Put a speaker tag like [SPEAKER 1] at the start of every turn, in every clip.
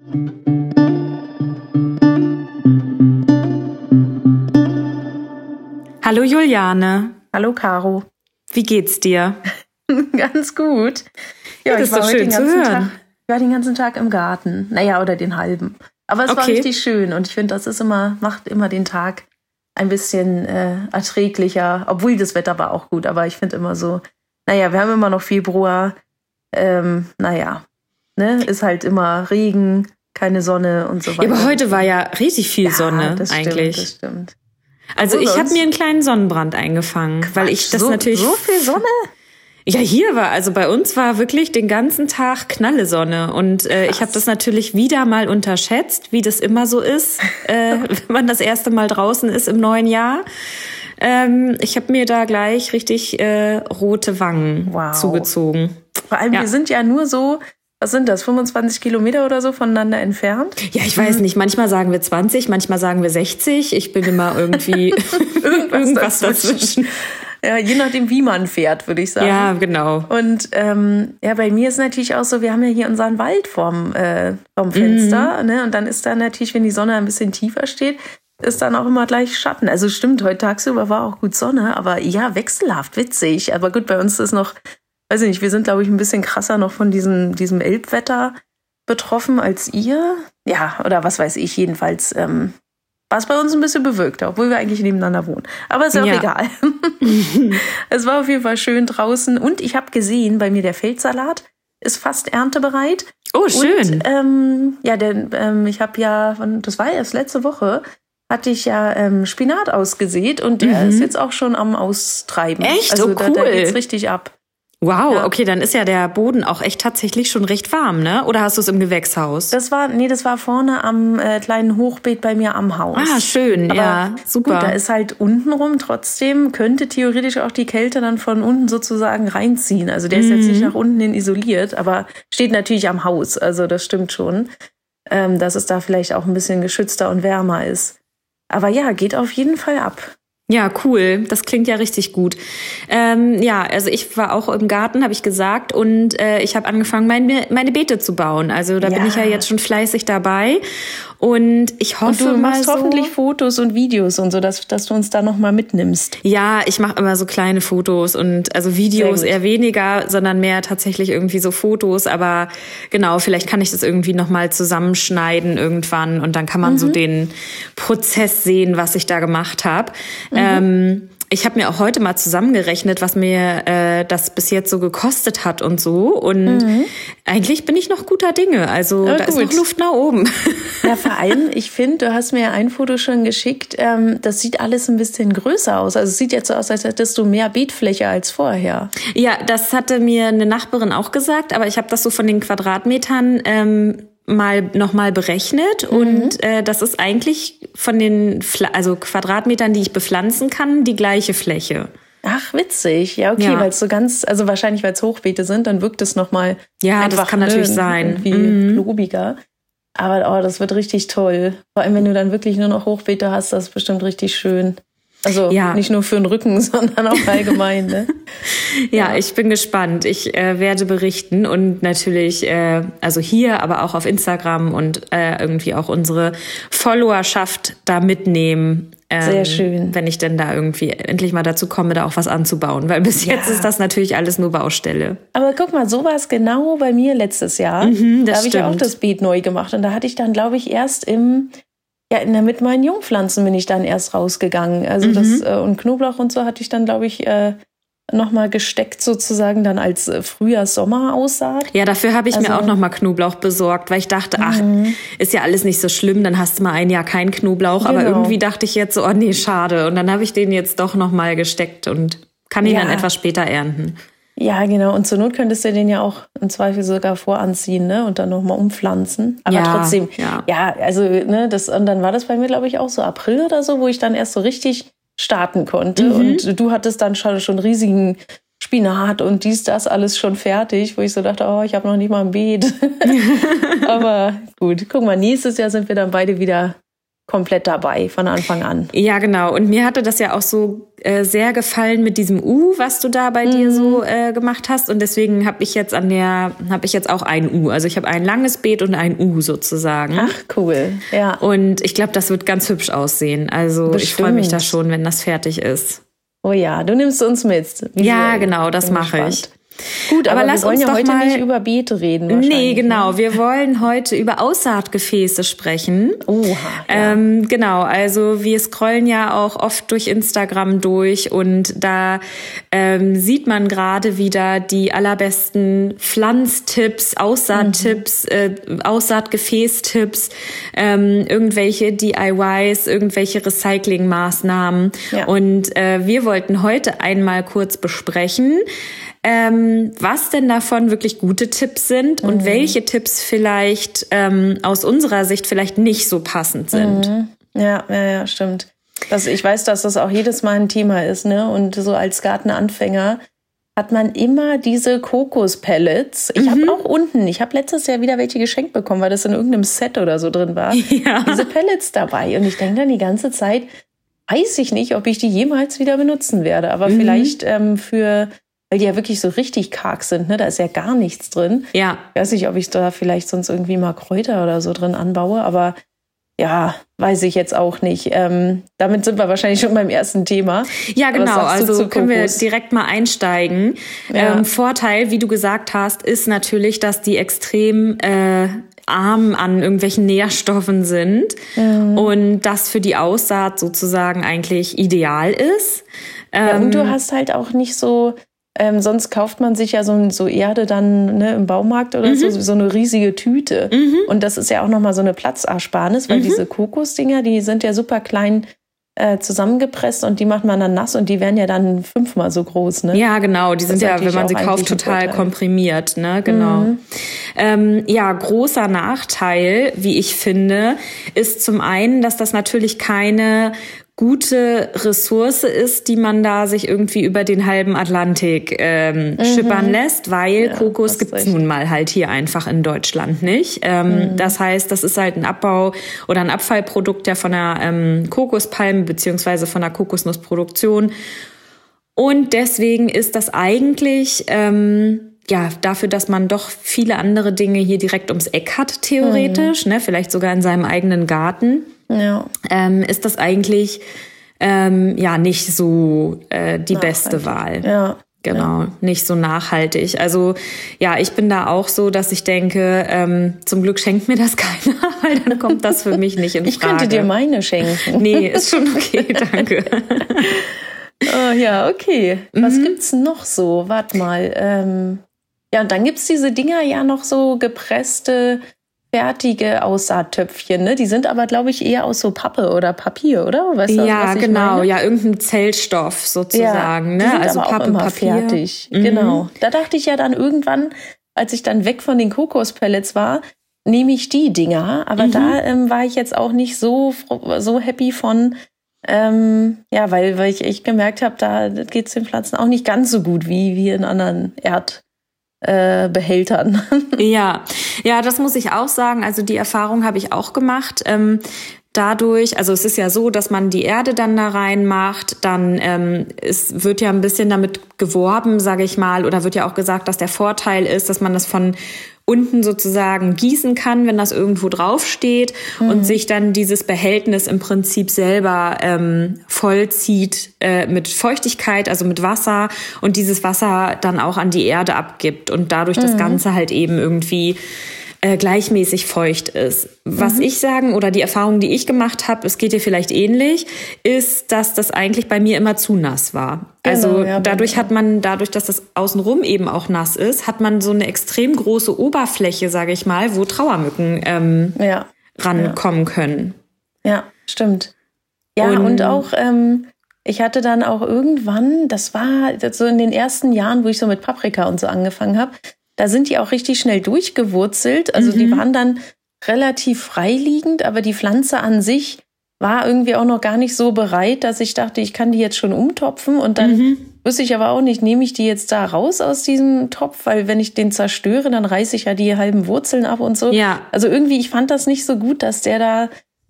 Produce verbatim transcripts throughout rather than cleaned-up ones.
[SPEAKER 1] Hallo Juliane.
[SPEAKER 2] Hallo Caro.
[SPEAKER 1] Wie geht's dir?
[SPEAKER 2] Ganz gut.
[SPEAKER 1] Ja, das ist doch schön zu hören.
[SPEAKER 2] Tag, ich war den ganzen Tag im Garten. Naja, oder den halben. Aber es okay. war richtig schön und ich finde, das ist immer, macht immer den Tag ein bisschen äh, erträglicher. Obwohl das Wetter war auch gut, aber ich finde immer so, naja, wir haben immer noch Februar. Ähm, naja, ne, ist halt immer Regen, keine Sonne und so weiter.
[SPEAKER 1] Ja, aber heute war ja richtig viel
[SPEAKER 2] ja,
[SPEAKER 1] Sonne
[SPEAKER 2] das
[SPEAKER 1] eigentlich.
[SPEAKER 2] Stimmt, das stimmt.
[SPEAKER 1] Also ich habe mir einen kleinen Sonnenbrand eingefangen, Quatsch, weil ich das
[SPEAKER 2] so,
[SPEAKER 1] natürlich...
[SPEAKER 2] So viel Sonne?
[SPEAKER 1] Ja, hier war, also bei uns war wirklich den ganzen Tag knalle Sonne. Und äh, ich habe das natürlich wieder mal unterschätzt, wie das immer so ist, äh, wenn man das erste Mal draußen ist im neuen Jahr. Ähm, ich habe mir da gleich richtig äh, rote Wangen wow. zugezogen.
[SPEAKER 2] Vor allem, ja. wir sind ja nur so... Was sind das, fünfundzwanzig Kilometer oder so voneinander entfernt?
[SPEAKER 1] Ja, ich weiß nicht. Manchmal sagen wir zwanzig, manchmal sagen wir sechzig. Ich bin immer irgendwie
[SPEAKER 2] irgendwas,
[SPEAKER 1] irgendwas
[SPEAKER 2] dazwischen.
[SPEAKER 1] dazwischen.
[SPEAKER 2] Ja, je nachdem, wie man fährt, würde ich sagen.
[SPEAKER 1] Ja, genau.
[SPEAKER 2] Und ähm, ja, bei mir ist natürlich auch so, wir haben ja hier unseren Wald vorm, äh, vorm Fenster. Mhm. Ne? Und dann ist da natürlich, wenn die Sonne ein bisschen tiefer steht, ist dann auch immer gleich Schatten. Also stimmt, heute tagsüber war auch gut Sonne. Aber ja, wechselhaft, witzig. Aber gut, bei uns ist noch... Weiß ich nicht, wir sind, glaube ich, ein bisschen krasser noch von diesem, diesem Elbwetter betroffen als ihr. Ja, oder was weiß ich, jedenfalls ähm, war es bei uns ein bisschen bewölkt, obwohl wir eigentlich nebeneinander wohnen. Aber ist ja auch ja. egal. Es war auf jeden Fall schön draußen. Und ich habe gesehen, bei mir der Feldsalat ist fast erntebereit.
[SPEAKER 1] Oh, schön.
[SPEAKER 2] Und, ähm, ja, denn ähm, ich habe ja, das war erst letzte Woche, hatte ich ja ähm, Spinat ausgesät und der
[SPEAKER 1] mhm.
[SPEAKER 2] ist jetzt auch schon am Austreiben.
[SPEAKER 1] Echt?
[SPEAKER 2] Also
[SPEAKER 1] oh, cool.
[SPEAKER 2] da, da geht's richtig ab.
[SPEAKER 1] Wow,
[SPEAKER 2] ja.
[SPEAKER 1] okay, dann ist ja der Boden auch echt tatsächlich schon recht warm, ne? Oder hast du es im Gewächshaus?
[SPEAKER 2] Das war, nee, das war vorne am äh, kleinen Hochbeet bei mir am Haus.
[SPEAKER 1] Ah, schön,
[SPEAKER 2] aber
[SPEAKER 1] ja, super.
[SPEAKER 2] Gut, da ist halt untenrum trotzdem, könnte theoretisch auch die Kälte dann von unten sozusagen reinziehen. Also der ist mhm. jetzt nicht nach unten hin isoliert, aber steht natürlich am Haus, also das stimmt schon, ähm, dass es da vielleicht auch ein bisschen geschützter und wärmer ist. Aber ja, geht auf jeden Fall ab.
[SPEAKER 1] Ja, cool. Das klingt ja richtig gut. Ähm, ja, also ich war auch im Garten, habe ich gesagt, und äh, ich habe angefangen, meine, meine Beete zu bauen. Also da ja. bin ich ja jetzt schon fleißig dabei. Und ich hoffe
[SPEAKER 2] und du machst
[SPEAKER 1] mal so,
[SPEAKER 2] hoffentlich Fotos und Videos und so, dass, dass du uns da nochmal mitnimmst.
[SPEAKER 1] Ja, ich mache immer so kleine Fotos und also Videos eher weniger, sondern mehr tatsächlich irgendwie so Fotos. Aber genau, vielleicht kann ich das irgendwie nochmal zusammenschneiden irgendwann und dann kann man mhm. so den Prozess sehen, was ich da gemacht habe. Mhm. Ähm, ich habe mir auch heute mal zusammengerechnet, was mir äh, das bis jetzt so gekostet hat und so. Und mhm. eigentlich bin ich noch guter Dinge. Also ja, da gut. ist noch Luft nach oben.
[SPEAKER 2] Ja, vor allem, ich finde, du hast mir ja ein Foto schon geschickt, ähm, das sieht alles ein bisschen größer aus. Also es sieht jetzt so aus, als hättest du mehr Beetfläche als vorher.
[SPEAKER 1] Ja, das hatte mir eine Nachbarin auch gesagt, aber ich habe das so von den Quadratmetern ähm, mal nochmal berechnet mhm. und äh, das ist eigentlich von den Pfla- also Quadratmetern, die ich bepflanzen kann, die gleiche Fläche.
[SPEAKER 2] Ach, witzig. Ja, okay, ja. weil es so ganz, also wahrscheinlich, weil es Hochbeete sind, dann wirkt es nochmal
[SPEAKER 1] ja,
[SPEAKER 2] einfach
[SPEAKER 1] das kann natürlich sein.
[SPEAKER 2] Irgendwie
[SPEAKER 1] mhm.
[SPEAKER 2] klobiger. Aber oh, das wird richtig toll. Vor allem, wenn du dann wirklich nur noch Hochbeete hast, das ist bestimmt richtig schön. Also ja. nicht nur für den Rücken, sondern auch allgemein. Ne?
[SPEAKER 1] ja, ja, ich bin gespannt. Ich äh, werde berichten und natürlich, äh, also hier, aber auch auf Instagram und äh, irgendwie auch unsere Followerschaft da mitnehmen. Ähm,
[SPEAKER 2] Sehr schön.
[SPEAKER 1] Wenn ich denn da irgendwie endlich mal dazu komme, da auch was anzubauen. Weil bis ja. jetzt ist das natürlich alles nur Baustelle.
[SPEAKER 2] Aber guck mal, so war es genau bei mir letztes Jahr.
[SPEAKER 1] Mhm,
[SPEAKER 2] da
[SPEAKER 1] das
[SPEAKER 2] habe ich ja auch das Beet neu gemacht. Und da hatte ich dann, glaube ich, erst im... Ja, in der, mit meinen Jungpflanzen bin ich dann erst rausgegangen. Also mhm. das äh, und Knoblauch und so hatte ich dann, glaube ich, äh, nochmal gesteckt sozusagen dann als äh, Frühjahrs-Sommer-Aussaat.
[SPEAKER 1] Ja, dafür habe ich
[SPEAKER 2] also,
[SPEAKER 1] mir auch nochmal Knoblauch besorgt, weil ich dachte, ach, mhm. ist ja alles nicht so schlimm, dann hast du mal ein Jahr keinen Knoblauch. Genau. Aber irgendwie dachte ich jetzt so, oh nee, schade. Und dann habe ich den jetzt doch nochmal gesteckt und kann ihn ja. dann etwas später ernten.
[SPEAKER 2] Ja, genau. Und zur Not könntest du den ja auch im Zweifel sogar voranziehen, ne? Und dann nochmal umpflanzen. Aber
[SPEAKER 1] ja,
[SPEAKER 2] trotzdem,
[SPEAKER 1] ja.
[SPEAKER 2] ja, also, ne, das, und dann war das bei mir, glaube ich, auch so April oder so, wo ich dann erst so richtig starten konnte. Mhm. Und du hattest dann schon, schon riesigen Spinat und dies, das alles schon fertig, wo ich so dachte, oh, ich habe noch nicht mal ein Beet. Aber gut, guck mal, nächstes Jahr sind wir dann beide wieder komplett dabei von Anfang an.
[SPEAKER 1] Ja, genau. Und mir hatte das ja auch so äh, sehr gefallen mit diesem U, was du da bei mhm. dir so äh, gemacht hast. Und deswegen habe ich jetzt an der, habe ich jetzt auch ein U. Also ich habe ein langes Beet und ein U sozusagen.
[SPEAKER 2] Ach, cool. Ja.
[SPEAKER 1] Und ich glaube, das wird ganz hübsch aussehen. Also Bestimmt. Ich freue mich da schon, wenn das fertig ist.
[SPEAKER 2] Oh ja, du nimmst uns mit.
[SPEAKER 1] Ja, genau, das mache ich.
[SPEAKER 2] Gut, aber, aber
[SPEAKER 1] lass
[SPEAKER 2] wir wollen
[SPEAKER 1] uns
[SPEAKER 2] ja
[SPEAKER 1] doch
[SPEAKER 2] heute
[SPEAKER 1] mal
[SPEAKER 2] nicht über Beete reden.
[SPEAKER 1] Nee, genau. Ne? Wir wollen heute über Aussaatgefäße sprechen.
[SPEAKER 2] Oha. Ja.
[SPEAKER 1] Ähm, genau, also wir scrollen ja auch oft durch Instagram durch und da ähm, sieht man gerade wieder die allerbesten Pflanztipps, Aussaattipps, mhm. äh, Aussaatgefäßtipps, ähm, irgendwelche D I Ys, irgendwelche Recyclingmaßnahmen. Ja. Und äh, wir wollten heute einmal kurz besprechen, Ähm, was denn davon wirklich gute Tipps sind und mhm. welche Tipps vielleicht ähm, aus unserer Sicht vielleicht nicht so passend sind.
[SPEAKER 2] Mhm. Ja, ja, ja, stimmt. Das, ich weiß, dass das auch jedes Mal ein Thema ist, ne? Und so als Gartenanfänger hat man immer diese Kokospellets. Ich mhm. habe auch unten, ich habe letztes Jahr wieder welche geschenkt bekommen, weil das in irgendeinem Set oder so drin war.
[SPEAKER 1] Ja.
[SPEAKER 2] Diese Pellets dabei. Und ich denke dann die ganze Zeit, weiß ich nicht, ob ich die jemals wieder benutzen werde. Aber mhm. vielleicht ähm, für... weil die ja wirklich so richtig karg sind, ne? Da ist ja gar nichts drin.
[SPEAKER 1] Ja.
[SPEAKER 2] Ich weiß nicht, ob ich da vielleicht sonst irgendwie mal Kräuter oder so drin anbaue, aber ja, weiß ich jetzt auch nicht. Ähm, damit sind wir wahrscheinlich schon beim ersten Thema.
[SPEAKER 1] Ja, genau. Also können wir direkt mal einsteigen.
[SPEAKER 2] Ja.
[SPEAKER 1] Ähm, Vorteil, wie du gesagt hast, ist natürlich, dass die extrem äh, arm an irgendwelchen Nährstoffen sind mhm. und das für die Aussaat sozusagen eigentlich ideal ist.
[SPEAKER 2] Ja,
[SPEAKER 1] Ähm,
[SPEAKER 2] und du hast halt auch nicht so... Ähm, sonst kauft man sich ja so, so Erde dann ne, im Baumarkt oder mhm. so, so eine riesige Tüte.
[SPEAKER 1] Mhm.
[SPEAKER 2] Und das ist ja auch nochmal so eine Platzersparnis, weil mhm. diese Kokosdinger, die sind ja super klein äh, zusammengepresst und die macht man dann nass und die werden ja dann fünfmal so groß. Ne?
[SPEAKER 1] Ja, genau. Die das sind ja, wenn man sie kauft, total komprimiert. Ne? Genau. Mhm. Ähm, ja, großer Nachteil, wie ich finde, ist zum einen, dass das natürlich keine gute Ressource ist, die man da sich irgendwie über den halben Atlantik ähm, mhm. schippern lässt, weil ja, Kokos gibt's nun mal halt hier einfach in Deutschland nicht. Ähm, mhm. Das heißt, das ist halt ein Abbau oder ein Abfallprodukt ja von der ähm, Kokospalme beziehungsweise von der Kokosnussproduktion. Und deswegen ist das eigentlich ähm, ja dafür, dass man doch viele andere Dinge hier direkt ums Eck hat, theoretisch, mhm. ne, vielleicht sogar in seinem eigenen Garten.
[SPEAKER 2] Ja.
[SPEAKER 1] Ähm, ist das eigentlich ähm, ja nicht so äh, die beste Wahl.
[SPEAKER 2] Ja.
[SPEAKER 1] Genau,
[SPEAKER 2] ja.
[SPEAKER 1] nicht so nachhaltig. Also ja, ich bin da auch so, dass ich denke, ähm, zum Glück schenkt mir das keiner, weil dann kommt das für mich nicht in Frage.
[SPEAKER 2] Ich könnte dir meine schenken.
[SPEAKER 1] Nee, ist schon okay, danke.
[SPEAKER 2] Oh ja, okay. Was
[SPEAKER 1] Mhm.
[SPEAKER 2] gibt's noch so? Warte mal. Ähm, ja, und dann gibt's diese Dinger ja noch so gepresste fertige Aussaattöpfchen, ne? Die sind aber, glaube ich, eher aus so Pappe oder Papier, oder? Weißt du,
[SPEAKER 1] Ja,
[SPEAKER 2] was ich
[SPEAKER 1] genau.
[SPEAKER 2] meine?
[SPEAKER 1] Ja, irgendein Zellstoff sozusagen.
[SPEAKER 2] Ja,
[SPEAKER 1] ne?
[SPEAKER 2] die sind
[SPEAKER 1] Also
[SPEAKER 2] aber
[SPEAKER 1] Pappe,
[SPEAKER 2] auch immer
[SPEAKER 1] Papier.
[SPEAKER 2] fertig.
[SPEAKER 1] Mhm.
[SPEAKER 2] Genau. Da dachte ich ja dann irgendwann, als ich dann weg von den Kokospellets war, nehme ich die Dinger. Aber
[SPEAKER 1] Mhm.
[SPEAKER 2] da ähm, war ich jetzt auch nicht so, so happy von, ähm, ja, weil, weil ich echt gemerkt habe, da geht es den Pflanzen auch nicht ganz so gut wie, wie in anderen Erd. Äh, Behältern.
[SPEAKER 1] Ja, ja, das muss ich auch sagen. Also die Erfahrung habe ich auch gemacht. Ähm, dadurch, also es ist ja so, dass man die Erde dann da reinmacht, dann ähm, es wird ja ein bisschen damit geworben, sage ich mal, oder wird ja auch gesagt, dass der Vorteil ist, dass man das von unten sozusagen gießen kann, wenn das irgendwo draufsteht mhm. und sich dann dieses Behältnis im Prinzip selber ähm, vollzieht äh, mit Feuchtigkeit, also mit Wasser und dieses Wasser dann auch an die Erde abgibt und dadurch mhm. das Ganze halt eben irgendwie äh, gleichmäßig feucht ist. Was mhm. ich sagen oder die Erfahrung, die ich gemacht habe, es geht dir vielleicht ähnlich, ist, dass das eigentlich bei mir immer zu nass war.
[SPEAKER 2] Genau,
[SPEAKER 1] also
[SPEAKER 2] ja,
[SPEAKER 1] dadurch hat man, dadurch, dass das außenrum eben auch nass ist, hat man so eine extrem große Oberfläche, sage ich mal, wo Trauermücken ähm,
[SPEAKER 2] ja.
[SPEAKER 1] rankommen
[SPEAKER 2] ja.
[SPEAKER 1] können.
[SPEAKER 2] Ja, stimmt. Ja, und, und auch, ähm, ich hatte dann auch irgendwann, das war so in den ersten Jahren, wo ich so mit Paprika und so angefangen habe, da sind die auch richtig schnell durchgewurzelt. Also mhm. die waren dann relativ freiliegend, aber die Pflanze an sich war irgendwie auch noch gar nicht so bereit, dass ich dachte, ich kann die jetzt schon umtopfen. Und dann mhm. wusste ich aber auch nicht, nehme ich die jetzt da raus aus diesem Topf? Weil wenn ich den zerstöre, dann reiße ich ja die halben Wurzeln ab und so.
[SPEAKER 1] Ja.
[SPEAKER 2] Also irgendwie, ich fand das nicht so gut, dass der da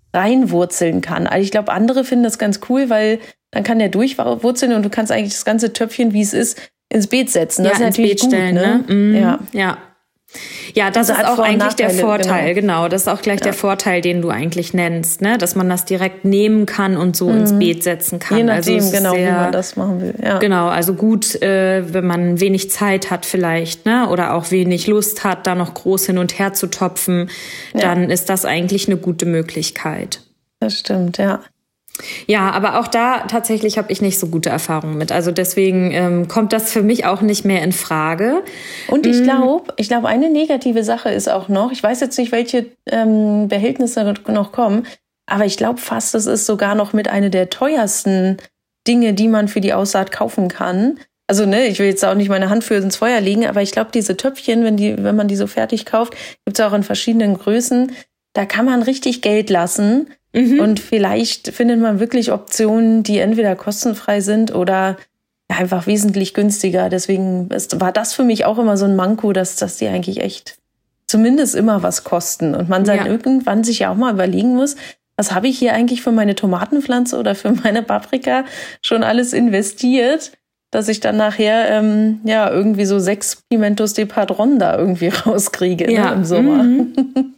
[SPEAKER 2] reinwurzeln kann. Also ich glaube, andere finden das ganz cool, weil dann kann der durchwurzeln und du kannst eigentlich das ganze Töpfchen, wie es ist, ins Beet setzen. Das
[SPEAKER 1] ja,
[SPEAKER 2] ist natürlich
[SPEAKER 1] ins Beet
[SPEAKER 2] gut,
[SPEAKER 1] stellen,
[SPEAKER 2] ne?
[SPEAKER 1] ne? Mhm.
[SPEAKER 2] Ja.
[SPEAKER 1] ja. Ja, das
[SPEAKER 2] Also
[SPEAKER 1] ist auch
[SPEAKER 2] Vor- und
[SPEAKER 1] eigentlich der
[SPEAKER 2] Nachteile,
[SPEAKER 1] Vorteil, genau.
[SPEAKER 2] genau.
[SPEAKER 1] Das ist auch gleich
[SPEAKER 2] Ja.
[SPEAKER 1] der Vorteil, den du eigentlich nennst, ne? Dass man das direkt nehmen kann und so ins Beet setzen kann.
[SPEAKER 2] Je nachdem,
[SPEAKER 1] also es ist
[SPEAKER 2] genau,
[SPEAKER 1] sehr,
[SPEAKER 2] wie man das machen will. Ja.
[SPEAKER 1] Genau, also gut, äh, wenn man wenig Zeit hat vielleicht, ne? Oder auch wenig Lust hat, da noch groß hin und her zu topfen,
[SPEAKER 2] Ja.
[SPEAKER 1] dann ist das eigentlich eine gute Möglichkeit.
[SPEAKER 2] Das stimmt, ja.
[SPEAKER 1] Ja, aber auch da tatsächlich habe ich nicht so gute Erfahrungen mit. Also deswegen ähm, kommt das für mich auch nicht mehr in Frage.
[SPEAKER 2] Und ich glaube, ich glaube, eine negative Sache ist auch noch, ich weiß jetzt nicht, welche ähm, Behältnisse noch kommen, aber ich glaube fast, das ist sogar noch mit einer der teuersten Dinge, die man für die Aussaat kaufen kann. Also ne, ich will jetzt auch nicht meine Hand für ins Feuer legen, aber ich glaube, diese Töpfchen, wenn die, wenn man die so fertig kauft, gibt es auch in verschiedenen Größen, da kann man richtig Geld lassen. Mhm. Und vielleicht findet man wirklich Optionen, die entweder kostenfrei sind oder ja, einfach wesentlich günstiger. Deswegen ist, war das für mich auch immer so ein Manko, dass, dass die eigentlich echt zumindest immer was kosten. Und man dann ja. irgendwann sich ja auch mal überlegen muss, was habe ich hier eigentlich für meine Tomatenpflanze oder für meine Paprika schon alles investiert, dass ich dann nachher ähm, ja irgendwie so sechs Pimentos de Padron da irgendwie rauskriege,
[SPEAKER 1] ja.
[SPEAKER 2] ne, im Sommer.
[SPEAKER 1] Mhm.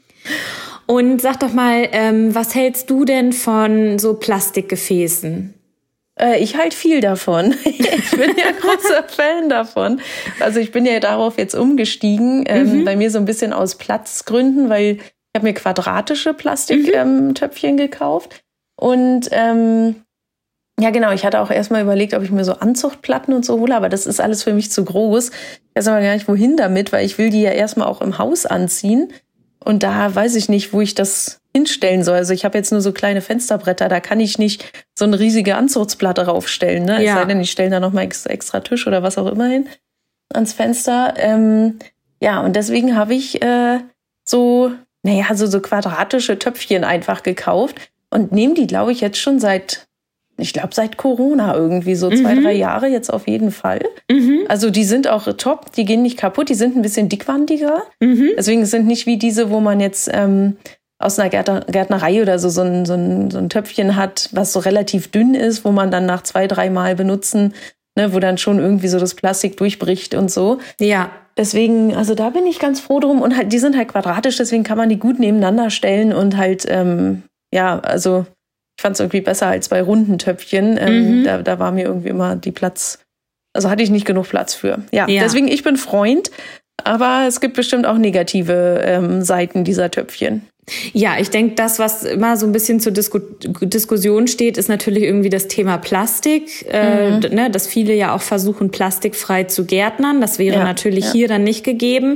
[SPEAKER 1] Und sag doch mal, ähm, was hältst du denn von so Plastikgefäßen?
[SPEAKER 2] Äh, ich halte viel davon. Ich bin ja großer Fan davon. Also ich bin ja darauf jetzt umgestiegen, ähm, mhm. bei mir so ein bisschen aus Platzgründen, weil ich habe mir quadratische Plastiktöpfchen mhm. ähm, gekauft. Und ähm, ja genau, ich hatte auch erstmal überlegt, ob ich mir so Anzuchtplatten und so hole, aber das ist alles für mich zu groß. Ich weiß aber gar nicht, wohin damit, weil ich will die ja erstmal auch im Haus anziehen. Und da weiß ich nicht, wo ich das hinstellen soll. Also ich habe jetzt nur so kleine Fensterbretter, da kann ich nicht so eine riesige Anzuchtsplatte raufstellen. Ne? Ja. Es sei denn, ich stelle da noch mal extra, extra Tisch oder was auch immer hin ans Fenster. Ähm, ja, und deswegen habe ich äh, so, naja, so, so quadratische Töpfchen einfach gekauft und nehme die, glaube ich, jetzt schon seit, ich glaube, seit Corona irgendwie, so zwei, mhm. drei Jahre jetzt auf jeden Fall. Mhm. Also die sind auch top, die gehen nicht kaputt, die sind ein bisschen dickwandiger. Mhm. Deswegen sind nicht wie diese, wo man jetzt ähm, aus einer Gärtner- Gärtnerei oder so so ein, so, ein, so ein Töpfchen hat, was so relativ dünn ist, wo man dann nach zwei, drei Mal benutzen, ne, wo dann schon irgendwie so das Plastik durchbricht und so.
[SPEAKER 1] Ja.
[SPEAKER 2] Deswegen, also da bin ich ganz froh drum. Und halt, die sind halt quadratisch, deswegen kann man die gut nebeneinander stellen und halt, ähm, ja, also ich fand es irgendwie besser als bei runden Töpfchen. Ähm, mhm. da, da war mir irgendwie immer die Platz, also hatte ich nicht genug Platz für. Ja, ja. Deswegen, ich bin Freund, aber es gibt bestimmt auch negative ähm, Seiten dieser Töpfchen.
[SPEAKER 1] Ja, ich denke, das, was immer so ein bisschen zur Disku- Diskussion steht, ist natürlich irgendwie das Thema Plastik, äh, mhm. ne, dass viele ja auch versuchen, plastikfrei zu gärtnern. Das wäre ja, natürlich ja. hier dann nicht gegeben.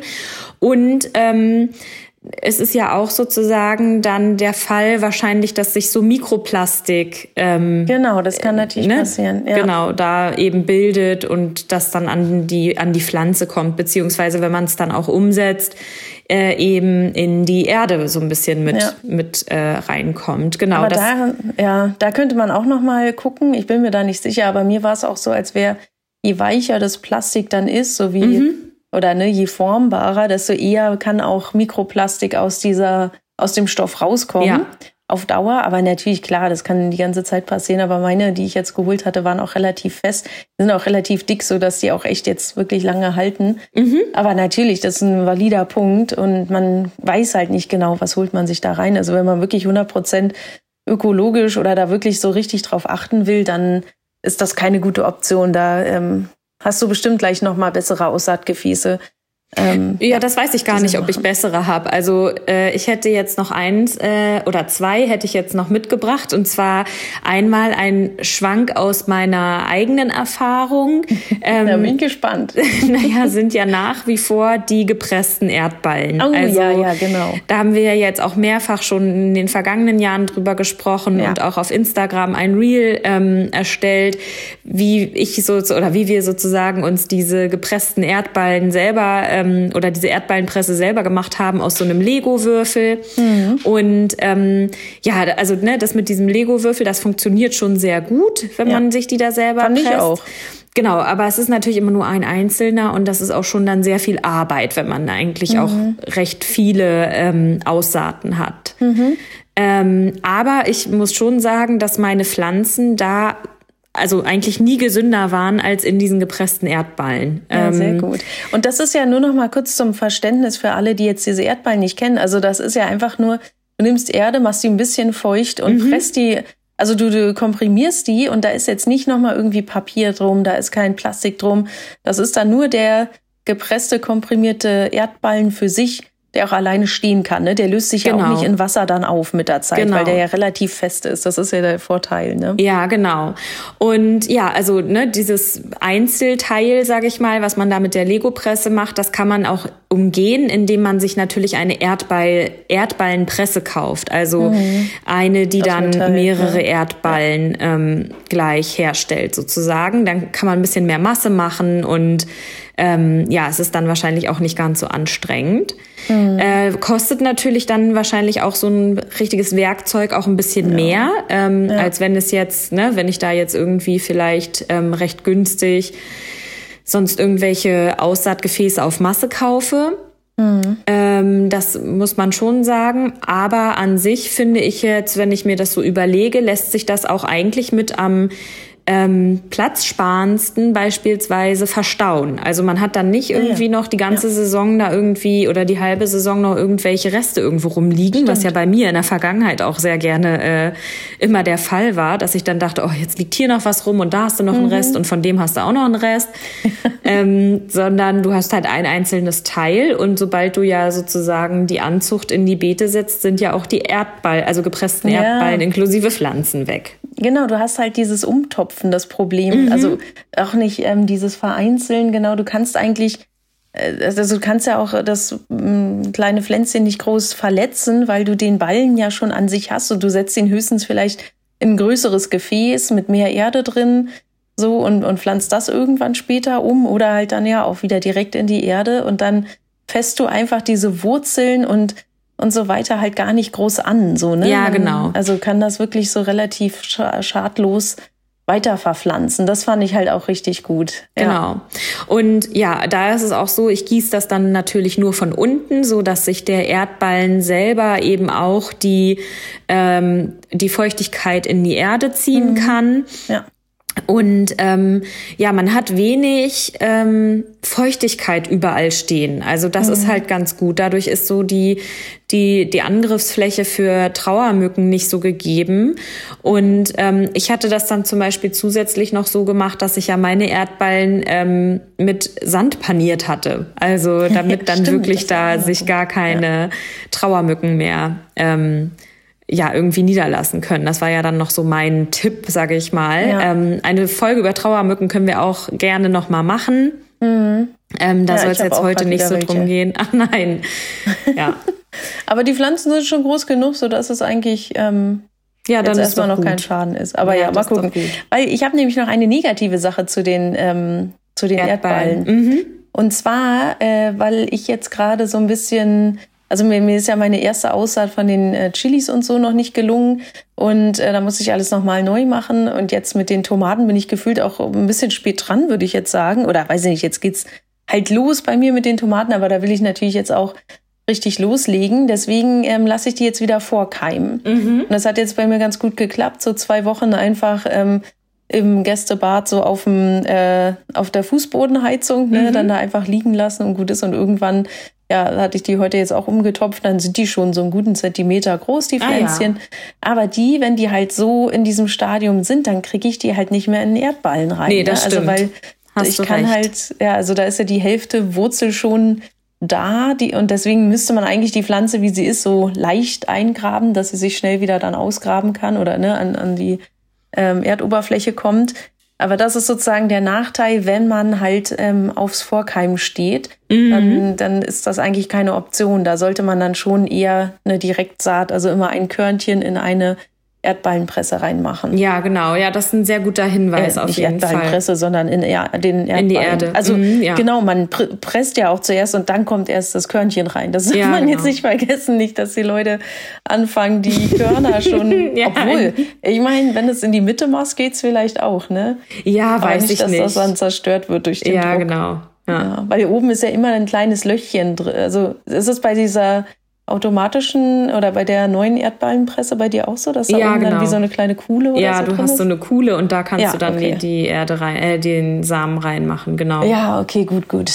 [SPEAKER 1] Und ähm, es ist ja auch sozusagen dann der Fall wahrscheinlich, dass sich so Mikroplastik ähm,
[SPEAKER 2] genau, das kann natürlich ne, passieren. Ja.
[SPEAKER 1] Genau, da eben bildet und das dann an die an die Pflanze kommt, beziehungsweise wenn man es dann auch umsetzt, äh, eben in die Erde so ein bisschen mit
[SPEAKER 2] ja.
[SPEAKER 1] mit äh, reinkommt. Genau.
[SPEAKER 2] Aber
[SPEAKER 1] das,
[SPEAKER 2] da, ja, da könnte man auch noch mal gucken. Ich bin mir da nicht sicher, aber mir war es auch so, als wäre, je weicher das Plastik dann ist, so wie mhm. oder ne, je formbarer, desto eher kann auch Mikroplastik aus dieser, aus dem Stoff rauskommen. Ja. Auf Dauer, aber natürlich, klar, das kann die ganze Zeit passieren, aber meine, die ich jetzt geholt hatte, waren auch relativ fest, die sind auch relativ dick, so dass die auch echt jetzt wirklich lange halten. Mhm. Aber natürlich, das ist ein valider Punkt und man weiß halt nicht genau, was holt man sich da rein. Also wenn man wirklich hundert Prozent ökologisch oder da wirklich so richtig drauf achten will, dann ist das keine gute Option. Da ähm, hast du bestimmt gleich noch mal bessere Aussaatgefäße. Ähm,
[SPEAKER 1] ja, das weiß ich gar nicht, ob ich bessere habe. Also äh, ich hätte jetzt noch eins äh, oder zwei hätte ich jetzt noch mitgebracht. Und zwar einmal ein Schwank aus meiner eigenen Erfahrung.
[SPEAKER 2] Ähm, da bin ich gespannt.
[SPEAKER 1] Naja, sind ja nach wie vor die gepressten Erdballen.
[SPEAKER 2] Oh
[SPEAKER 1] also,
[SPEAKER 2] ja, ja, genau.
[SPEAKER 1] Da haben wir ja jetzt auch mehrfach schon in den vergangenen Jahren drüber gesprochen ja. und auch auf Instagram ein Reel ähm, erstellt, wie ich so oder wie wir sozusagen uns diese gepressten Erdballen selber ähm, oder diese Erdballenpresse selber gemacht haben aus so einem Lego-Würfel. Mhm. Und ähm, ja, also ne, das mit diesem Lego-Würfel, das funktioniert schon sehr gut, wenn ja. man sich die da selber
[SPEAKER 2] Fand
[SPEAKER 1] presst.
[SPEAKER 2] Ich auch.
[SPEAKER 1] Genau, aber es ist natürlich immer nur ein Einzelner und das ist auch schon dann sehr viel Arbeit, wenn man eigentlich mhm. auch recht viele ähm, Aussaaten hat. Mhm. Ähm, aber ich muss schon sagen, dass meine Pflanzen da also eigentlich nie gesünder waren als in diesen gepressten Erdballen.
[SPEAKER 2] Ja, sehr gut. Und das ist ja nur noch mal kurz zum Verständnis für alle, die jetzt diese Erdballen nicht kennen. Also das ist ja einfach nur, du nimmst Erde, machst die ein bisschen feucht und mhm. presst die, also du, du komprimierst die und da ist jetzt nicht noch mal irgendwie Papier drum, da ist kein Plastik drum. Das ist dann nur der gepresste, komprimierte Erdballen für sich, der auch alleine stehen kann. Ne? Der löst sich genau. ja auch nicht in Wasser dann auf mit der Zeit, genau. weil der ja relativ fest ist. Das ist ja der Vorteil. Ne?
[SPEAKER 1] Ja, genau. Und ja, also ne, dieses Einzelteil, sage ich mal, was man da mit der Lego-Presse macht, das kann man auch umgehen, indem man sich natürlich eine Erdball, Erdballenpresse kauft. Also mhm. eine, die das dann Metall, mehrere ja. Erdballen ähm, gleich herstellt sozusagen. Dann kann man ein bisschen mehr Masse machen und Ähm, ja, es ist dann wahrscheinlich auch nicht ganz so anstrengend. Mhm. Äh, kostet natürlich dann wahrscheinlich auch so ein richtiges Werkzeug auch ein bisschen ja. mehr, ähm, ja. als wenn es jetzt, ne, wenn ich da jetzt irgendwie vielleicht ähm, recht günstig sonst irgendwelche Aussaatgefäße auf Masse kaufe. Mhm. Ähm, das muss man schon sagen. Aber an sich finde ich jetzt, wenn ich mir das so überlege, lässt sich das auch eigentlich mit am Ähm, platzsparendsten beispielsweise verstauen. Also man hat dann nicht irgendwie ja, ja. noch die ganze ja. Saison da irgendwie oder die halbe Saison noch irgendwelche Reste irgendwo rumliegen, Stimmt. was ja bei mir in der Vergangenheit auch sehr gerne äh, immer der Fall war, dass ich dann dachte, oh, jetzt liegt hier noch was rum und da hast du noch mhm. einen Rest und von dem hast du auch noch einen Rest. ähm, sondern du hast halt ein einzelnes Teil und sobald du ja sozusagen die Anzucht in die Beete setzt, sind ja auch die Erdball, also gepressten ja. Erdballen inklusive Pflanzen weg.
[SPEAKER 2] Genau, du hast halt dieses Umtopfen, das Problem. Mhm. Also auch nicht ähm, dieses Vereinzeln, genau. Du kannst eigentlich, äh, also du kannst ja auch das ähm, kleine Pflänzchen nicht groß verletzen, weil du den Ballen ja schon an sich hast und du setzt ihn höchstens vielleicht in ein größeres Gefäß mit mehr Erde drin, so und, und pflanzt das irgendwann später um oder halt dann ja auch wieder direkt in die Erde und dann fässt du einfach diese Wurzeln und und so weiter halt gar nicht groß an, so, ne?
[SPEAKER 1] Ja, genau.
[SPEAKER 2] Also kann das wirklich so relativ schadlos weiter verpflanzen. Das fand ich halt auch richtig gut.
[SPEAKER 1] Ja. Genau. Und ja, da ist es auch so, ich gieße das dann natürlich nur von unten, so dass sich der Erdballen selber eben auch die, ähm, die Feuchtigkeit in die Erde ziehen mhm. kann. Ja. Und ähm, ja, man hat wenig ähm, Feuchtigkeit überall stehen. Also das mhm. ist halt ganz gut. Dadurch ist so die die die Angriffsfläche für Trauermücken nicht so gegeben. Und ähm, ich hatte das dann zum Beispiel zusätzlich noch so gemacht, dass ich ja meine Erdballen ähm, mit Sand paniert hatte. Also damit dann Stimmt, wirklich da sich gar keine ja. Trauermücken mehr ähm, ja, irgendwie niederlassen können. Das war ja dann noch so mein Tipp, sage ich mal. Ja. Ähm, eine Folge über Trauermücken können wir auch gerne noch mal machen. Mhm. Ähm, da ja, soll es jetzt heute nicht so welche. drum gehen. Ach nein. Ja.
[SPEAKER 2] Aber die Pflanzen sind schon groß genug, sodass es eigentlich ähm, ja, dann jetzt erstmal noch gut. kein Schaden ist. Aber ja, ja mal gucken. Weil ich habe nämlich noch eine negative Sache zu den, ähm, zu den Erdballen. Erdballen. Mhm. Und zwar, äh, weil ich jetzt gerade so ein bisschen... Also mir, mir ist ja meine erste Aussaat von den äh, Chilis und so noch nicht gelungen und äh, da muss ich alles nochmal neu machen und jetzt mit den Tomaten bin ich gefühlt auch ein bisschen spät dran, würde ich jetzt sagen. Oder weiß ich nicht, jetzt geht's halt los bei mir mit den Tomaten, aber da will ich natürlich jetzt auch richtig loslegen. Deswegen ähm, lasse ich die jetzt wieder vorkeimen. Mhm. Und das hat jetzt bei mir ganz gut geklappt, so zwei Wochen einfach ähm, im Gästebad so auf dem äh, auf der Fußbodenheizung, ne, mhm. dann da einfach liegen lassen und gut ist und irgendwann ja, hatte ich die heute jetzt auch umgetopft, dann sind die schon so einen guten Zentimeter groß, die Pflänzchen. Ah, ja. Aber die, wenn die halt so in diesem Stadium sind, dann kriege ich die halt nicht mehr in den Erdballen rein.
[SPEAKER 1] Nee, das
[SPEAKER 2] ne?
[SPEAKER 1] stimmt.
[SPEAKER 2] Also weil
[SPEAKER 1] Hast
[SPEAKER 2] ich
[SPEAKER 1] du
[SPEAKER 2] kann
[SPEAKER 1] recht.
[SPEAKER 2] halt, ja, also da ist ja die Hälfte Wurzel schon da, die, und deswegen müsste man eigentlich die Pflanze, wie sie ist, so leicht eingraben, dass sie sich schnell wieder dann ausgraben kann oder ne, an, an die ähm, Erdoberfläche kommt. Aber das ist sozusagen der Nachteil, wenn man halt ähm, aufs Vorkeimen steht, mhm. dann, dann ist das eigentlich keine Option. Da sollte man dann schon eher eine Direktsaat, also immer ein Körnchen in eine Erdballenpresse reinmachen.
[SPEAKER 1] Ja, genau. Ja, das ist ein sehr guter Hinweis
[SPEAKER 2] äh,
[SPEAKER 1] auf
[SPEAKER 2] nicht
[SPEAKER 1] jeden Fall.
[SPEAKER 2] Erdballenpresse, sondern in er, den Erdballen.
[SPEAKER 1] In die Erde.
[SPEAKER 2] Also
[SPEAKER 1] mhm, ja.
[SPEAKER 2] genau, man pr- presst ja auch zuerst und dann kommt erst das Körnchen rein. Das darf ja, man genau. jetzt nicht vergessen, nicht, dass die Leute anfangen, die Körner schon, ja. obwohl, ich meine, wenn es in die Mitte machst, geht's vielleicht auch, ne?
[SPEAKER 1] Ja,
[SPEAKER 2] Aber
[SPEAKER 1] weiß
[SPEAKER 2] nicht,
[SPEAKER 1] ich
[SPEAKER 2] dass
[SPEAKER 1] nicht.
[SPEAKER 2] das dann zerstört wird durch den
[SPEAKER 1] ja,
[SPEAKER 2] Druck.
[SPEAKER 1] Genau. Ja,
[SPEAKER 2] genau. Ja, weil oben ist ja immer ein kleines Löchchen drin. Also es ist bei dieser automatischen oder bei der neuen Erdballenpresse bei dir auch so, dass da
[SPEAKER 1] ja,
[SPEAKER 2] oben
[SPEAKER 1] genau.
[SPEAKER 2] dann wie so eine kleine Kuhle oder
[SPEAKER 1] ja,
[SPEAKER 2] so
[SPEAKER 1] du
[SPEAKER 2] drin
[SPEAKER 1] hast
[SPEAKER 2] ist?
[SPEAKER 1] so eine Kuhle und da kannst
[SPEAKER 2] ja,
[SPEAKER 1] du dann
[SPEAKER 2] okay.
[SPEAKER 1] die, die Erde rein, äh, den Samen reinmachen, genau.
[SPEAKER 2] Ja, okay, gut, gut.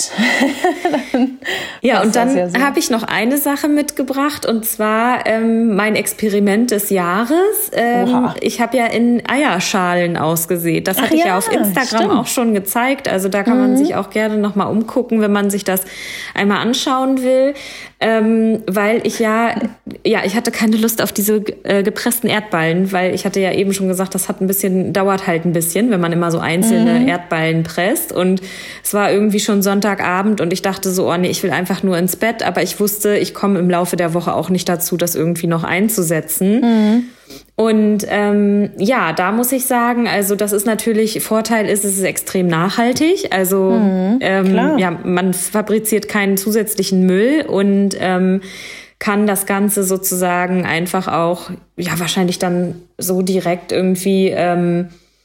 [SPEAKER 1] ja, und dann
[SPEAKER 2] ja so.
[SPEAKER 1] habe ich noch eine Sache mitgebracht und zwar ähm, mein Experiment des Jahres. Ähm, ich habe ja in Eierschalen ausgesät. Das
[SPEAKER 2] Ach
[SPEAKER 1] hatte ich
[SPEAKER 2] ja,
[SPEAKER 1] ja auf Instagram
[SPEAKER 2] stimmt.
[SPEAKER 1] auch schon gezeigt. Also da kann mhm. man sich auch gerne nochmal umgucken, wenn man sich das einmal anschauen will. Ähm, weil ich ja, ja, ich hatte keine Lust auf diese äh, gepressten Erdballen, weil ich hatte ja eben schon gesagt, das hat ein bisschen, dauert halt ein bisschen, wenn man immer so einzelne mhm. Erdballen presst. Und es war irgendwie schon Sonntagabend und ich dachte so, oh nee, ich will einfach nur ins Bett, aber ich wusste, ich komme im Laufe der Woche auch nicht dazu, das irgendwie noch einzusetzen. Mhm. Und ähm, ja, da muss ich sagen, also das ist natürlich, Vorteil ist, es ist extrem nachhaltig. Also mhm, ähm, ja, man fabriziert keinen zusätzlichen Müll und ähm, kann das Ganze sozusagen einfach auch, ja, wahrscheinlich dann so direkt irgendwie ähm,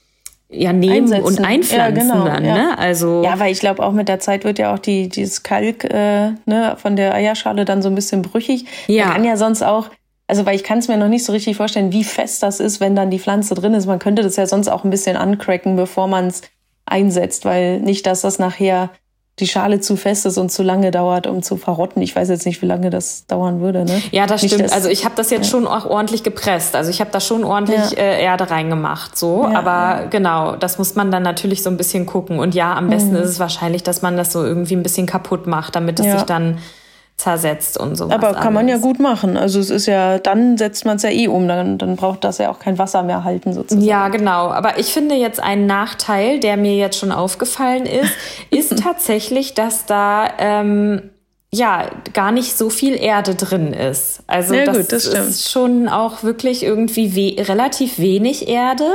[SPEAKER 1] ja nehmen Einsetzen. Und einpflanzen ja, genau, dann, ja. ne? Also
[SPEAKER 2] ja, weil ich glaube auch mit der Zeit wird ja auch die dieses Kalk äh, ne, von der Eierschale dann so ein bisschen brüchig. Ja. Man kann ja sonst auch Also, weil ich kann es mir noch nicht so richtig vorstellen, wie fest das ist, wenn dann die Pflanze drin ist. Man könnte das ja sonst auch ein bisschen ancracken, bevor man es einsetzt, weil nicht, dass das nachher die Schale zu fest ist und zu lange dauert, um zu verrotten. Ich weiß jetzt nicht, wie lange das dauern würde. Ne?
[SPEAKER 1] Ja, das
[SPEAKER 2] nicht,
[SPEAKER 1] stimmt.
[SPEAKER 2] dass,
[SPEAKER 1] also ich habe das jetzt ja. schon auch ordentlich gepresst. Also ich habe da schon ordentlich ja. äh, Erde reingemacht. So, ja, aber ja. genau, das muss man dann natürlich so ein bisschen gucken. Und ja, am besten mhm. ist es wahrscheinlich, dass man das so irgendwie ein bisschen kaputt macht, damit es ja. sich dann zersetzt und sowas.
[SPEAKER 2] Aber kann
[SPEAKER 1] alles.
[SPEAKER 2] man ja gut machen. Also es ist ja, dann setzt man es ja eh um, dann, dann braucht das ja auch kein Wasser mehr halten sozusagen.
[SPEAKER 1] Ja, genau. Aber ich finde jetzt einen Nachteil, der mir jetzt schon aufgefallen ist, ist tatsächlich, dass da ähm, ja gar nicht so viel Erde drin ist. Also
[SPEAKER 2] ja,
[SPEAKER 1] das,
[SPEAKER 2] gut, das
[SPEAKER 1] ist schon auch wirklich irgendwie we- relativ wenig Erde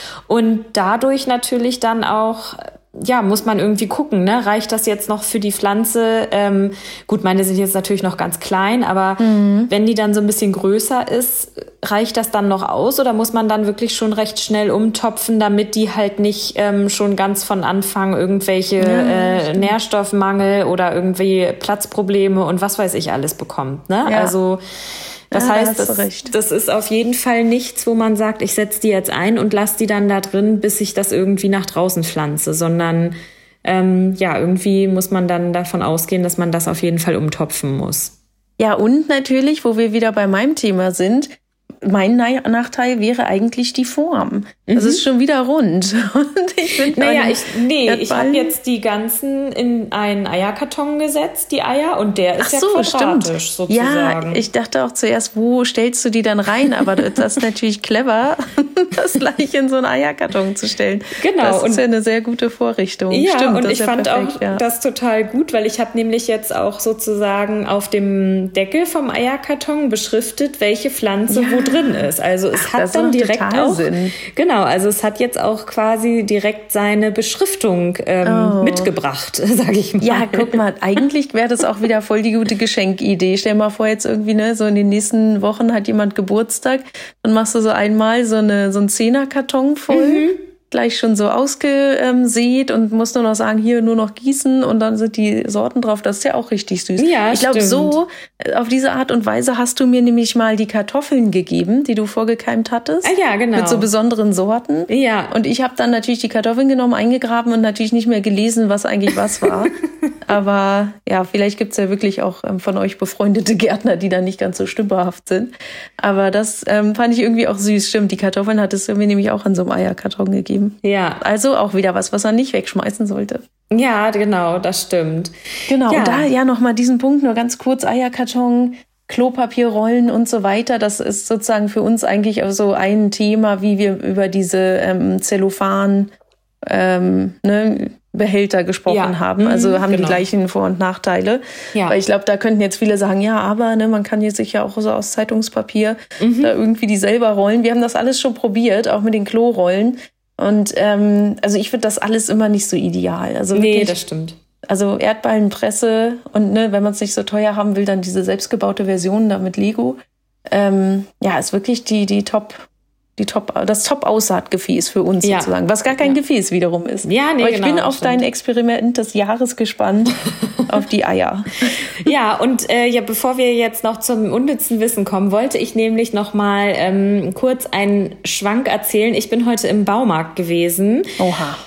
[SPEAKER 1] und dadurch natürlich dann auch ja, muss man irgendwie gucken, ne? Reicht das jetzt noch für die Pflanze? Ähm, gut, meine sind jetzt natürlich noch ganz klein, aber mhm. wenn die dann so ein bisschen größer ist, reicht das dann noch aus oder muss man dann wirklich schon recht schnell umtopfen, damit die halt nicht ähm, schon ganz von Anfang irgendwelche ja, äh, Nährstoffmangel oder irgendwie Platzprobleme und was weiß ich alles bekommt, ne?
[SPEAKER 2] Ja.
[SPEAKER 1] Also Das
[SPEAKER 2] ja,
[SPEAKER 1] heißt,
[SPEAKER 2] da
[SPEAKER 1] das, das ist auf jeden Fall nichts, wo man sagt, ich setze die jetzt ein und lasse die dann da drin, bis ich das irgendwie nach draußen pflanze, sondern ähm, ja, irgendwie muss man dann davon ausgehen, dass man das auf jeden Fall umtopfen muss.
[SPEAKER 2] Ja, und natürlich, wo wir wieder bei meinem Thema sind, mein Nachteil wäre eigentlich die Form. Das mhm. ist schon wieder rund. Und ich finde
[SPEAKER 1] naja, ich, nee, ich habe jetzt die ganzen in einen Eierkarton gesetzt, die Eier, und der ist Ach so, ja quadratisch stimmt. sozusagen.
[SPEAKER 2] Ja, ich dachte auch zuerst, wo stellst du die dann rein? Aber das ist natürlich clever, das gleich in so einen Eierkarton zu stellen.
[SPEAKER 1] Genau.
[SPEAKER 2] Das ist
[SPEAKER 1] und
[SPEAKER 2] ja eine sehr gute Vorrichtung.
[SPEAKER 1] Ja,
[SPEAKER 2] stimmt,
[SPEAKER 1] und ich
[SPEAKER 2] ja
[SPEAKER 1] fand
[SPEAKER 2] perfekt,
[SPEAKER 1] auch
[SPEAKER 2] ja.
[SPEAKER 1] das total gut, weil ich habe nämlich jetzt auch sozusagen auf dem Deckel vom Eierkarton beschriftet, welche Pflanze
[SPEAKER 2] ja.
[SPEAKER 1] wo drin ist. Also es
[SPEAKER 2] Ach,
[SPEAKER 1] hat
[SPEAKER 2] das
[SPEAKER 1] dann
[SPEAKER 2] macht
[SPEAKER 1] direkt
[SPEAKER 2] total
[SPEAKER 1] auch
[SPEAKER 2] Sinn.
[SPEAKER 1] Genau, also es hat jetzt auch quasi direkt seine Beschriftung ähm,
[SPEAKER 2] Oh.
[SPEAKER 1] mitgebracht, sage ich mal.
[SPEAKER 2] Ja, guck mal, eigentlich wäre das auch wieder voll die gute Geschenkidee. Stell dir mal vor, jetzt irgendwie, ne, so in den nächsten Wochen hat jemand Geburtstag, dann machst du so einmal so eine so einen Zehnerkarton voll. Mhm. Gleich schon so ausgesät und musst nur noch sagen, hier nur noch gießen und dann sind die Sorten drauf. Das ist ja auch richtig süß.
[SPEAKER 1] Ja,
[SPEAKER 2] ich glaube, so auf diese Art und Weise hast du mir nämlich mal die Kartoffeln gegeben, die du vorgekeimt hattest.
[SPEAKER 1] Ah, ja, genau.
[SPEAKER 2] Mit so besonderen Sorten.
[SPEAKER 1] Ja.
[SPEAKER 2] Und ich habe dann natürlich die Kartoffeln genommen, eingegraben und natürlich nicht mehr gelesen, was eigentlich was war. Aber ja, vielleicht gibt's ja wirklich auch ähm, von euch befreundete Gärtner, die da nicht ganz so stümperhaft sind. Aber das ähm, fand ich irgendwie auch süß. Stimmt, die Kartoffeln hattest du mir nämlich auch in so einem Eierkarton gegeben.
[SPEAKER 1] Ja.
[SPEAKER 2] Also auch wieder was, was man nicht wegschmeißen sollte.
[SPEAKER 1] Ja, genau, das stimmt.
[SPEAKER 2] Genau,
[SPEAKER 1] ja.
[SPEAKER 2] und da ja nochmal diesen Punkt, nur ganz kurz, Eierkarton, Klopapierrollen und so weiter. Das ist sozusagen für uns eigentlich auch so ein Thema, wie wir über diese ähm, Zellophan ähm, ne, Behälter gesprochen ja. haben. Also haben genau. die gleichen Vor- und Nachteile. Ja. Weil ich glaube, da könnten jetzt viele sagen, ja, aber ne, man kann jetzt sich ja auch so aus Zeitungspapier mhm. da irgendwie die selber rollen. Wir haben das alles schon probiert, auch mit den Klorollen. Und ähm, also ich finde das alles immer nicht so ideal. Also wirklich,
[SPEAKER 1] nee, das stimmt.
[SPEAKER 2] Also Erdballenpresse und ne, wenn man es nicht so teuer haben will, dann diese selbstgebaute Version da mit Lego. Ähm, ja, ist wirklich die die Top die Top, das Top-Aussaatgefäß für uns
[SPEAKER 1] ja.
[SPEAKER 2] sozusagen, was gar kein ja. Gefäß wiederum ist.
[SPEAKER 1] Ja, nee,
[SPEAKER 2] Aber ich
[SPEAKER 1] genau,
[SPEAKER 2] bin auf
[SPEAKER 1] stimmt.
[SPEAKER 2] dein Experiment des Jahres gespannt, auf die Eier.
[SPEAKER 1] Ja, und äh, ja, bevor wir jetzt noch zum unnützen Wissen kommen, wollte ich nämlich noch mal ähm, kurz einen Schwank erzählen. Ich bin heute im Baumarkt gewesen.
[SPEAKER 2] Oha.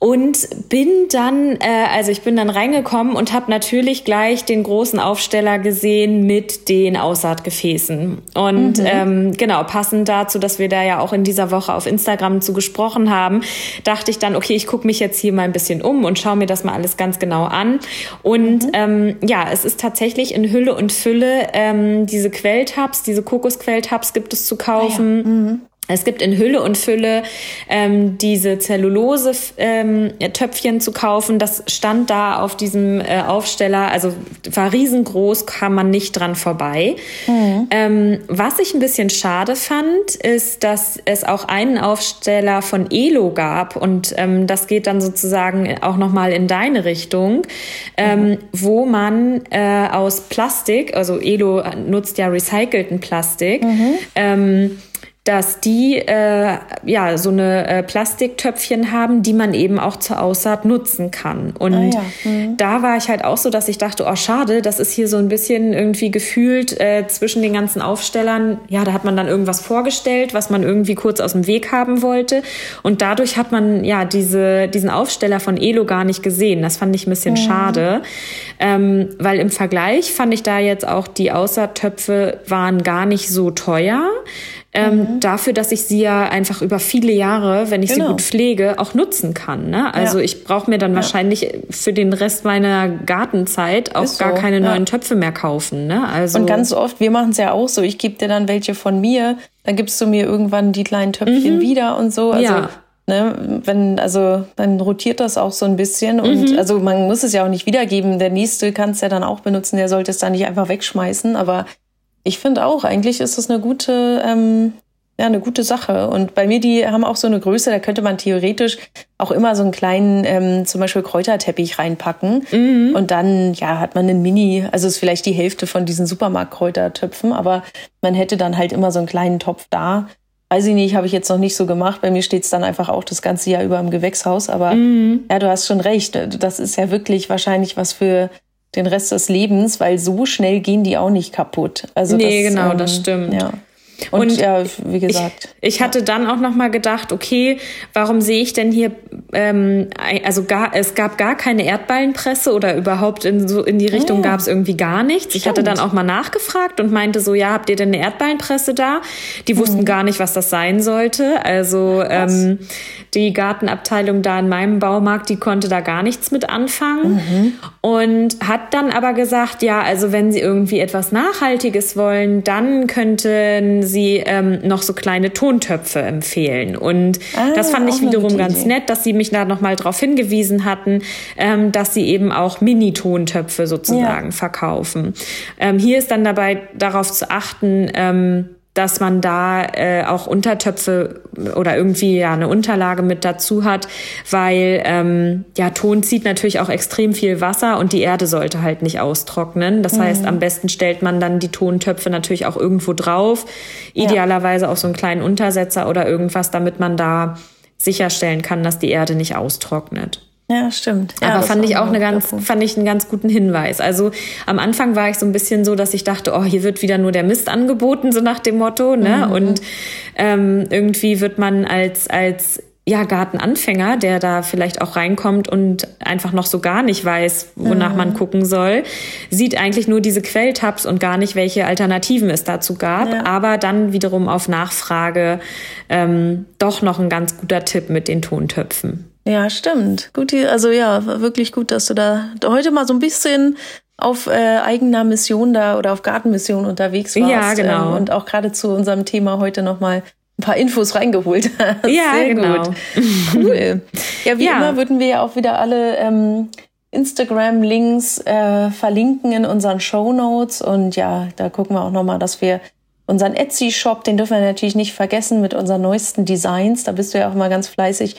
[SPEAKER 1] Und bin dann, äh, also ich bin dann reingekommen und habe natürlich gleich den großen Aufsteller gesehen mit den Aussaatgefäßen. Und mhm. ähm, genau, passend dazu, dass wir da ja auch in dieser Woche auf Instagram zu gesprochen haben, dachte ich dann, okay, ich gucke mich jetzt hier mal ein bisschen um und schaue mir das mal alles ganz genau an. Und mhm. ähm, ja, es ist tatsächlich in Hülle und Fülle ähm, diese Quelltabs, diese Kokosquelltabs gibt es zu kaufen. Ah ja. mhm. Es gibt in Hülle und Fülle ähm, diese Zellulose-Töpfchen ähm, zu kaufen. Das stand da auf diesem äh, Aufsteller, also war riesengroß, kam man nicht dran vorbei. Mhm. Ähm, was ich ein bisschen schade fand, ist, dass es auch einen Aufsteller von Elo gab und ähm, das geht dann sozusagen auch nochmal in deine Richtung, ähm, mhm. wo man äh, aus Plastik, also Elo nutzt ja recycelten Plastik, mhm. ähm, dass die äh, ja so eine äh, Plastiktöpfchen haben, die man eben auch zur Aussaat nutzen kann. Und ah, ja. mhm. da war ich halt auch so, dass ich dachte, oh schade, das ist hier so ein bisschen irgendwie gefühlt äh, zwischen den ganzen Aufstellern. Ja, da hat man dann irgendwas vorgestellt, was man irgendwie kurz aus dem Weg haben wollte. Und dadurch hat man ja diese diesen Aufsteller von Elo gar nicht gesehen. Das fand ich ein bisschen mhm. schade, ähm, weil im Vergleich fand ich da jetzt auch die Aussaattöpfe waren gar nicht so teuer. Ähm, mhm. Dafür, dass ich sie ja einfach über viele Jahre, wenn ich genau. sie gut pflege, auch nutzen kann. Ne? Also ja. ich brauche mir dann ja. wahrscheinlich für den Rest meiner Gartenzeit auch so. gar keine ja. neuen Töpfe mehr kaufen. Ne? Also
[SPEAKER 2] und ganz oft, wir machen es ja auch so, ich gebe dir dann welche von mir, dann gibst du mir irgendwann die kleinen Töpfchen mhm. wieder und so. Also ja. Ne, wenn, also, dann rotiert das auch so ein bisschen und mhm. also man muss es ja auch nicht wiedergeben. Der nächste kann es ja dann auch benutzen, der sollte es dann nicht einfach wegschmeißen, aber ich finde auch, eigentlich ist das eine gute, ähm, ja, eine gute Sache. Und bei mir, die haben auch so eine Größe, da könnte man theoretisch auch immer so einen kleinen, ähm, zum Beispiel Kräuterteppich reinpacken. Mhm. Und dann, ja, hat man einen Mini, also ist vielleicht die Hälfte von diesen Supermarkt-Kräutertöpfen, aber man hätte dann halt immer so einen kleinen Topf da. Weiß ich nicht, habe ich jetzt noch nicht so gemacht. Bei mir steht es dann einfach auch das ganze Jahr über im Gewächshaus. Aber mhm. ja, du hast schon recht. Das ist ja wirklich wahrscheinlich was für den Rest des Lebens, weil so schnell gehen die auch nicht kaputt. Also
[SPEAKER 1] nee,
[SPEAKER 2] das,
[SPEAKER 1] genau,
[SPEAKER 2] ähm,
[SPEAKER 1] das stimmt.
[SPEAKER 2] Ja. Und, und ja, wie gesagt.
[SPEAKER 1] Ich, ich hatte dann auch noch mal gedacht, okay, warum sehe ich denn hier, ähm, also gar, es gab gar keine Erdballenpresse oder überhaupt in so in die Richtung ja. gab es irgendwie gar nichts. Stimmt. Ich hatte dann auch mal nachgefragt und meinte so, ja, habt ihr denn eine Erdballenpresse da? Die wussten mhm. gar nicht, was das sein sollte. Also ähm, die Gartenabteilung da in meinem Baumarkt, die konnte da gar nichts mit anfangen mhm. und hat dann aber gesagt, ja, also wenn sie irgendwie etwas Nachhaltiges wollen, dann könnten sie ähm, noch so kleine Tontöpfe empfehlen. Und ah, das fand ich wiederum ganz nett, dass sie mich da nochmal darauf hingewiesen hatten, ähm, dass sie eben auch Mini-Tontöpfe sozusagen ja. verkaufen. Ähm, hier ist dann dabei darauf zu achten, ähm, dass man da äh, auch Untertöpfe oder irgendwie ja eine Unterlage mit dazu hat, weil ähm, ja Ton zieht natürlich auch extrem viel Wasser und die Erde sollte halt nicht austrocknen. Das mhm. heißt, am besten stellt man dann die Tontöpfe natürlich auch irgendwo drauf, idealerweise ja. auf so einen kleinen Untersetzer oder irgendwas, damit man da sicherstellen kann, dass die Erde nicht austrocknet.
[SPEAKER 2] Ja, stimmt. Ja,
[SPEAKER 1] aber fand ich auch eine ganz, fand ich einen ganz guten Hinweis. Also am Anfang war ich so ein bisschen so, dass ich dachte, oh, hier wird wieder nur der Mist angeboten, so nach dem Motto, ne? Mhm. Und ähm, irgendwie wird man als als ja Gartenanfänger, der da vielleicht auch reinkommt und einfach noch so gar nicht weiß, wonach mhm. man gucken soll, sieht eigentlich nur diese Quelltabs und gar nicht, welche Alternativen es dazu gab. Ja. Aber dann wiederum auf Nachfrage ähm, doch noch ein ganz guter Tipp mit den Tontöpfen.
[SPEAKER 2] Ja, stimmt. Gut, also ja, wirklich gut, dass du da heute mal so ein bisschen auf äh, eigener Mission da oder auf Gartenmission unterwegs warst.
[SPEAKER 1] Ja, genau.
[SPEAKER 2] Ähm, und auch gerade zu unserem Thema heute nochmal ein paar Infos reingeholt hast.
[SPEAKER 1] Ja,
[SPEAKER 2] sehr
[SPEAKER 1] genau.
[SPEAKER 2] Gut. Cool. Ja, wie ja. immer würden wir ja auch wieder alle ähm, Instagram-Links äh, verlinken in unseren Shownotes. Und ja, da gucken wir auch nochmal, dass wir unseren Etsy-Shop, den dürfen wir natürlich nicht vergessen mit unseren neuesten Designs. Da bist du ja auch immer ganz fleißig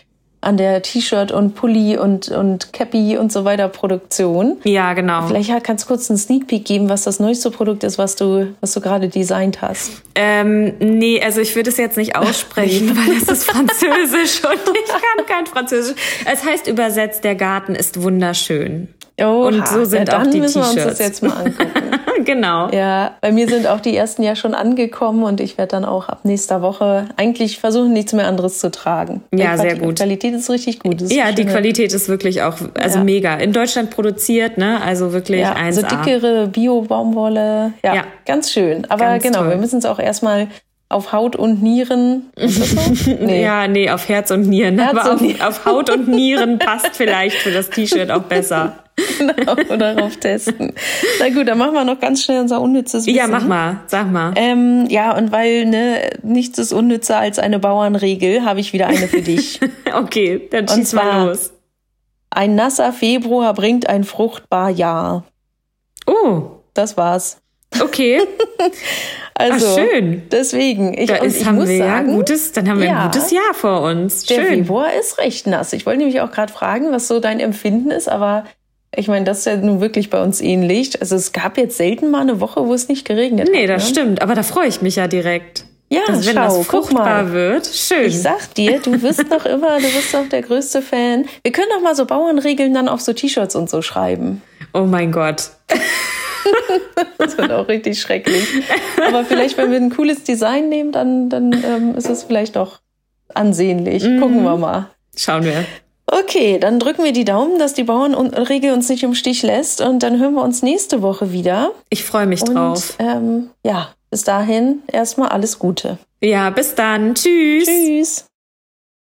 [SPEAKER 2] an der T-Shirt und Pulli und, und Cappy und so weiter Produktion.
[SPEAKER 1] Ja, genau.
[SPEAKER 2] Vielleicht kannst du kurz einen Sneak Peek geben, was das neueste Produkt ist, was du, was du gerade designt hast.
[SPEAKER 1] Ähm, nee, also ich würde es jetzt nicht aussprechen, weil es ist Französisch und ich kann kein Französisch. Es heißt übersetzt, der Garten ist wunderschön.
[SPEAKER 2] Oha.
[SPEAKER 1] Und so sind
[SPEAKER 2] ja,
[SPEAKER 1] auch die
[SPEAKER 2] müssen
[SPEAKER 1] T-Shirts.
[SPEAKER 2] Wir uns das jetzt mal angucken.
[SPEAKER 1] Genau.
[SPEAKER 2] Ja, bei mir sind auch die ersten ja schon angekommen und ich werde dann auch ab nächster Woche eigentlich versuchen, nichts mehr anderes zu tragen.
[SPEAKER 1] Ja,
[SPEAKER 2] die
[SPEAKER 1] sehr gut.
[SPEAKER 2] Die Qualität ist richtig gut. Ist
[SPEAKER 1] ja,
[SPEAKER 2] schöne.
[SPEAKER 1] Die Qualität ist wirklich auch, also ja. mega. In Deutschland produziert, ne? Also wirklich
[SPEAKER 2] ja,
[SPEAKER 1] eins A.
[SPEAKER 2] Also dickere Bio-Baumwolle. Ja, ja, ganz schön. Aber ganz genau, toll. Wir müssen es auch erstmal auf Haut und Nieren. Ist das so? Nee.
[SPEAKER 1] Ja, nee, auf Herz und Nieren. Herz aber und auf, Nieren. Auf Haut und Nieren passt vielleicht für das T-Shirt auch besser.
[SPEAKER 2] Genau, darauf testen. Na gut, dann machen wir noch ganz schnell unser unnützes Wissen.
[SPEAKER 1] Ja, mach mal, sag mal.
[SPEAKER 2] Ähm, ja, und weil ne, nichts ist unnützer als eine Bauernregel, habe ich wieder eine für dich.
[SPEAKER 1] Okay, dann schieß mal los.
[SPEAKER 2] Ein nasser Februar bringt ein fruchtbar Jahr.
[SPEAKER 1] Oh.
[SPEAKER 2] Das war's.
[SPEAKER 1] Okay.
[SPEAKER 2] Also,
[SPEAKER 1] ach, schön.
[SPEAKER 2] Deswegen, ich,
[SPEAKER 1] da ist,
[SPEAKER 2] ich
[SPEAKER 1] haben
[SPEAKER 2] muss
[SPEAKER 1] wir
[SPEAKER 2] sagen,
[SPEAKER 1] ja gutes, dann haben wir
[SPEAKER 2] ja,
[SPEAKER 1] ein gutes Jahr vor uns. Schön.
[SPEAKER 2] Der Februar ist recht nass. Ich wollte nämlich auch gerade fragen, was so dein Empfinden ist, aber ich meine, das ist ja nun wirklich bei uns ähnlich. Also es gab jetzt selten mal eine Woche, wo es nicht geregnet
[SPEAKER 1] nee, hat. Nee, das
[SPEAKER 2] ne?
[SPEAKER 1] stimmt. Aber da freue ich mich ja direkt.
[SPEAKER 2] Ja,
[SPEAKER 1] dass, wenn
[SPEAKER 2] schau,
[SPEAKER 1] das fruchtbar wird. Schön.
[SPEAKER 2] Ich sag dir, du wirst noch immer, du bist doch der größte Fan. Wir können doch mal so Bauernregeln dann auf so T-Shirts und so schreiben.
[SPEAKER 1] Oh mein Gott.
[SPEAKER 2] Das wird auch richtig schrecklich. Aber vielleicht, wenn wir ein cooles Design nehmen, dann, dann ähm, ist es vielleicht doch ansehnlich. Mhm. Gucken wir mal.
[SPEAKER 1] Schauen wir.
[SPEAKER 2] Okay, dann drücken wir die Daumen, dass die Bauernregel uns nicht im Stich lässt. Und dann hören wir uns nächste Woche wieder.
[SPEAKER 1] Ich freue mich
[SPEAKER 2] und,
[SPEAKER 1] drauf.
[SPEAKER 2] Ähm, ja, bis dahin erstmal alles Gute.
[SPEAKER 1] Ja, bis dann. Tschüss.
[SPEAKER 2] Tschüss.